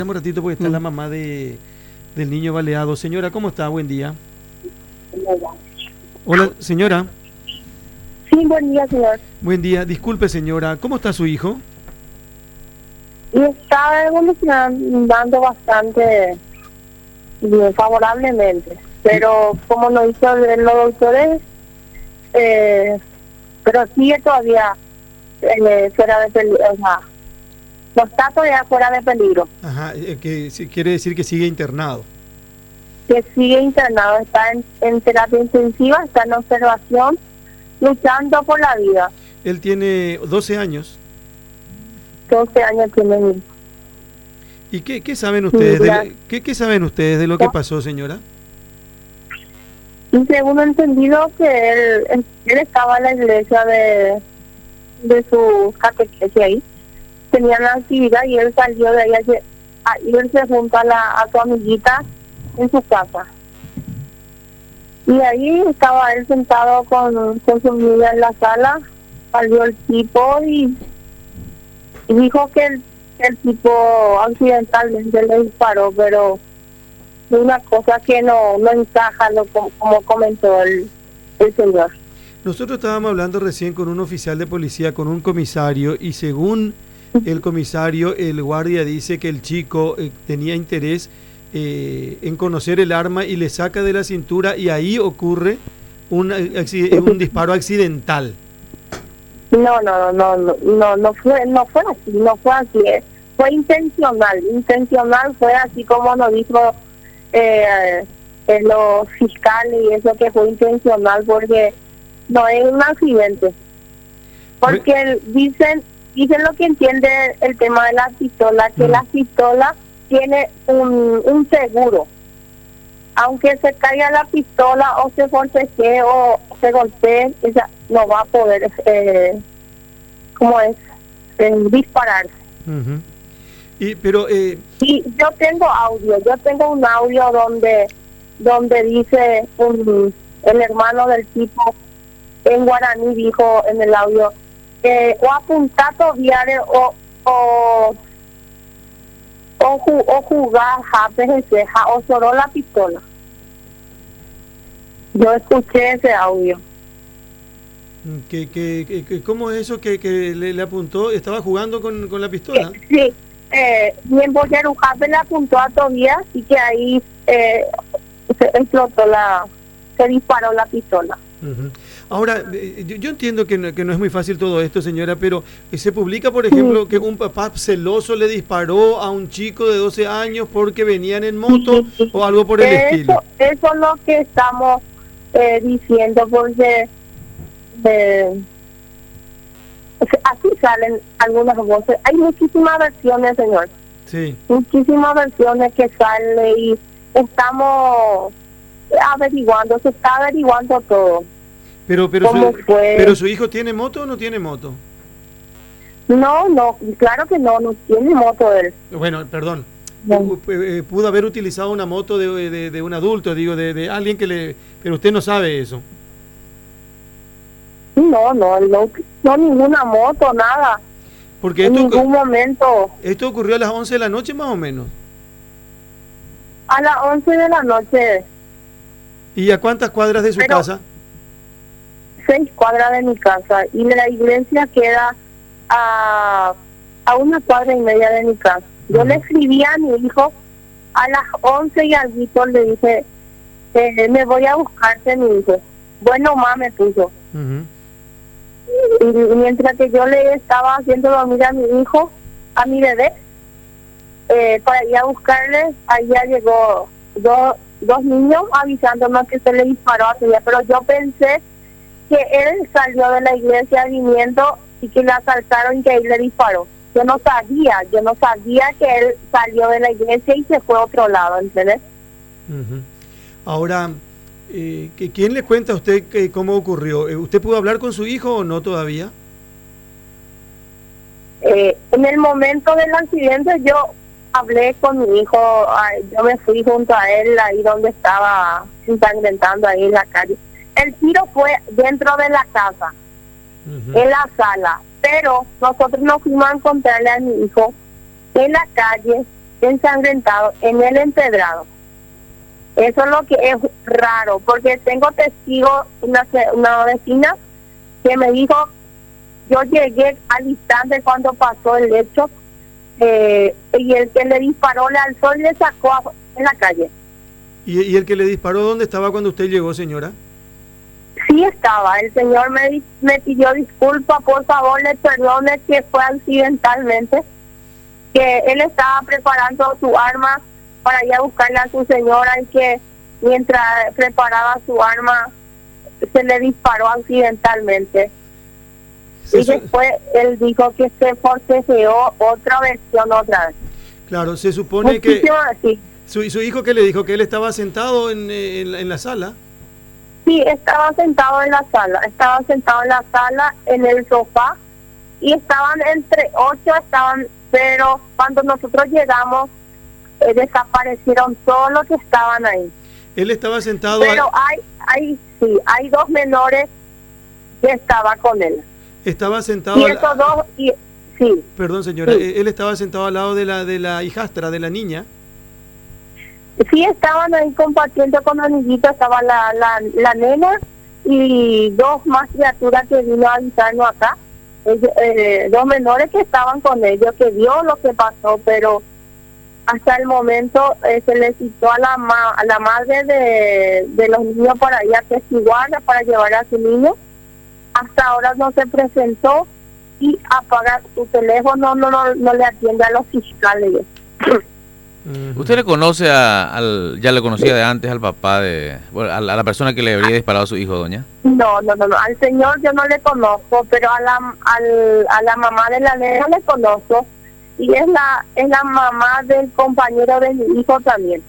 Un ratito porque está la mamá del niño baleado. Señora, ¿cómo está? Buen día. Hola, señora. Sí, buen día, señor. Buen día. Disculpe, señora. ¿Cómo está su hijo? Y está evolucionando bastante bien, favorablemente. Pero como nos hizo los doctores, pero sigue todavía fuera de peligro. O sea, no está todavía fuera de peligro. Ajá, quiere decir que sigue internado. Que sigue internado, está en terapia intensiva, está en observación, luchando por la vida. Él tiene 12 años. 12 años tiene mi hijo. ¿Y qué saben ustedes? ¿Qué saben ustedes de lo que pasó, señora? Y según he entendido que él estaba en la iglesia de su catequesis ahí, tenía una actividad y él salió de ahí a irse junto a su amiguita en su casa. Y ahí estaba él sentado con su amiga en la sala, salió el tipo y dijo que el tipo accidentalmente le disparó, pero una cosa que no encaja, como comentó el señor. Nosotros estábamos hablando recién con un oficial de policía, con un comisario, y según el comisario, el guardia dice que el chico tenía interés en conocer el arma y le saca de la cintura y ahí ocurre un disparo accidental. No fue así, fue intencional fue así como nos dijo los fiscales y eso, que fue intencional, porque no es un accidente, porque dicen lo que entiende el tema de la pistola, que la pistola tiene un seguro, aunque se caiga la pistola o se forcejee o se golpee, ella no va a poder dispararse. Uh-huh. Pero y yo tengo un audio donde dice el hermano del tipo en guaraní, dijo en el audio o apuntato viare o jugar o soró la pistola. Yo escuché ese audio. ¿Cómo es eso que le apuntó? ¿Estaba jugando con la pistola? Sí, bien Boyarujape le apuntó a Tobías y que ahí se disparó la pistola. Uh-huh. Ahora, yo entiendo que no es muy fácil todo esto, señora, pero se publica, por ejemplo, que un papá celoso le disparó a un chico de 12 años porque venían en moto o algo por el estilo. Eso es lo que estamos diciendo, porque así salen algunas voces. Hay muchísimas versiones, señor. Sí. Muchísimas versiones que salen y estamos se está averiguando todo. Pero su hijo ¿tiene moto o no tiene moto? No, claro que no tiene moto él. Bueno, perdón. No. Pudo haber utilizado una moto de un adulto, digo, de alguien que le... Pero usted no sabe eso. No, ninguna moto, nada. Porque en ningún momento. ¿Esto ocurrió a las 11 de la noche más o menos? A las 11 de la noche. ¿Y a cuántas cuadras de su casa? 6 cuadras de mi casa. Y la iglesia queda a 1 cuadra y media de mi casa. Yo le escribí a mi hijo a las 11 y algo, le dije, me voy a buscarte, mi hijo. Bueno, mamá, me puso. Uh-huh. Y mientras que yo le estaba haciendo dormir a mi hijo, a mi bebé, para ir a buscarle, ahí ya llegó dos niños avisándome que se le disparó a su hija, pero yo pensé que él salió de la iglesia viniendo y que le asaltaron y que él le disparó. Yo no sabía que él salió de la iglesia y se fue a otro lado, ¿entiendes? Uh-huh. Ahora, ¿quién le cuenta a usted cómo ocurrió? ¿Usted pudo hablar con su hijo o no todavía? En el momento del accidente yo hablé con mi hijo, yo me fui junto a él ahí donde estaba ensangrentando ahí en la calle. El tiro fue dentro de la casa, uh-huh, en la sala, pero nosotros nos fuimos a encontrarle a mi hijo en la calle ensangrentado en el empedrado. Eso es lo que es raro, porque tengo testigos, una vecina que me dijo, yo llegué al instante cuando pasó el hecho, y el que le disparó le alzó y le sacó en la calle. ¿Y el que le disparó dónde estaba cuando usted llegó, señora? Sí estaba, el señor me pidió disculpas, por favor le perdone que fue accidentalmente, que él estaba preparando su arma para ir a buscarle a su señora y que mientras preparaba su arma se le disparó accidentalmente. Y después él dijo que se forcejeó otra versión otra vez. Claro, se supone muchísimo, que sí. Su hijo que le dijo que él estaba sentado en la sala. Sí, estaba sentado en la sala, en el sofá, y estaban entre 8, pero cuando nosotros llegamos, desaparecieron todos los que estaban ahí. Él estaba sentado. Pero hay 2 menores que estaban con él. Estaba sentado. Y esos 2, sí. Perdón, señora, sí. Él estaba sentado al lado de la hijastra, de la niña. Sí, estaban ahí compartiendo con los niñitos, estaba la nena y 2 más criaturas que vino a avisarnos acá, 2 menores que estaban con ellos, que vio lo que pasó, pero hasta el momento se le citó a la madre de los niños para ir a testiguarla, para llevar a su niño. Hasta ahora no se presentó y apaga su teléfono, no le atiende a los fiscales. ¿Usted le conoce ya le conocía de antes al papá a la persona que le habría disparado a su hijo, doña? No, al señor yo no le conozco, pero a la mamá de la nena le conozco, y es la mamá del compañero de mi hijo también.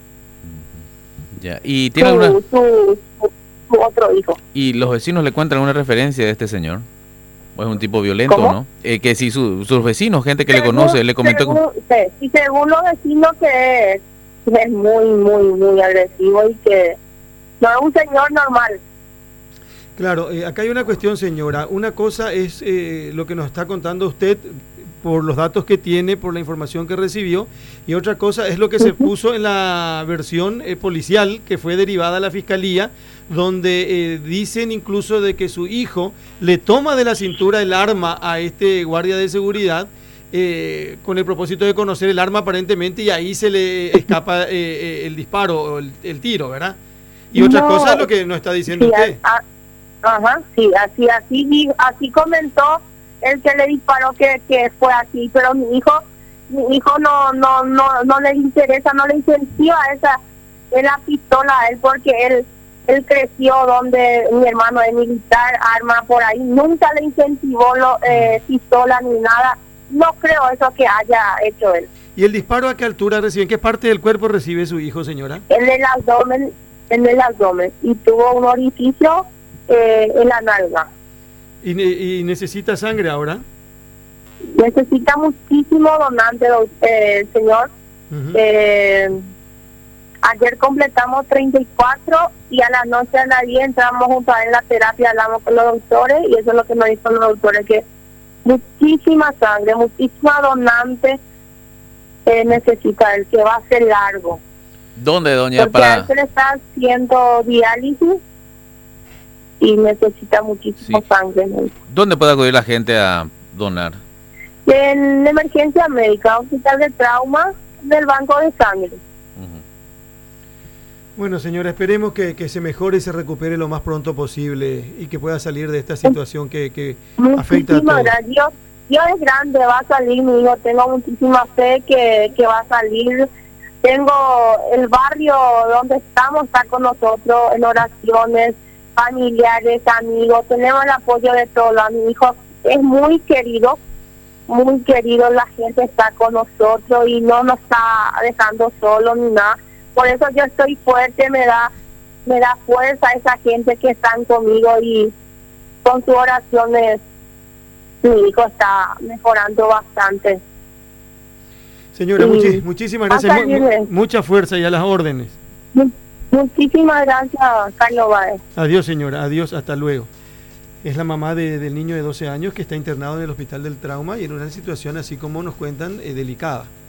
Ya, y tiene su otro hijo. ¿Y los vecinos le cuentan alguna referencia de este señor? ¿O es un tipo violento? ¿Cómo? ¿No? Que si sus vecinos, gente que le conoce, le comentó... Según los vecinos que es muy agresivo y que no es un señor normal. Claro, acá hay una cuestión, señora. Una cosa es lo que nos está contando usted por los datos que tiene, por la información que recibió, y otra cosa es lo que se puso en la versión policial que fue derivada a la fiscalía, donde dicen incluso de que su hijo le toma de la cintura el arma a este guardia de seguridad con el propósito de conocer el arma aparentemente, y ahí se le escapa el disparo o el tiro, ¿verdad? Y otra cosa es lo que nos está diciendo usted. Sí, así comentó el que le disparó que fue así, pero mi hijo no le interesa, no le incentiva la pistola a él, porque él creció donde mi hermano es militar, arma por ahí, nunca le incentivó pistola ni nada. No creo eso que haya hecho él. ¿Y el disparo a qué altura recibe? ¿En qué parte del cuerpo recibe su hijo, señora? En el abdomen, y tuvo un orificio en la nalga. ¿Y necesita sangre ahora? Necesita muchísimo donante, señor. Ayer completamos 34 y a la noche a la 10 entramos junto a él en la terapia, hablamos con los doctores, y eso es lo que nos dicen los doctores, que muchísima sangre, muchísima donante necesita él, que va a ser largo. ¿Dónde, doña? Porque a él se le está haciendo diálisis y necesita muchísimo sangre. ¿Dónde puede acudir la gente a donar? En emergencia médica, hospital de trauma del banco de sangre. Bueno, señora, esperemos que se mejore y se recupere lo más pronto posible y que pueda salir de esta situación que afecta a todos. Dios es grande, va a salir mi hijo, tengo muchísima fe que va a salir. Tengo el barrio donde estamos, está con nosotros en oraciones, familiares, amigos, tenemos el apoyo de todos. Mi hijo es muy querido, la gente está con nosotros y no nos está dejando solo ni nada. Por eso yo estoy fuerte, me da fuerza a esa gente que están conmigo, y con sus oraciones mi hijo está mejorando bastante. Señora, muchísimas gracias, mucha fuerza y a las órdenes. Muchísimas gracias, Carlos Báez. Adiós, señora, adiós, hasta luego. Es la mamá del niño de 12 años que está internado en el hospital del trauma y en una situación, así como nos cuentan, delicada.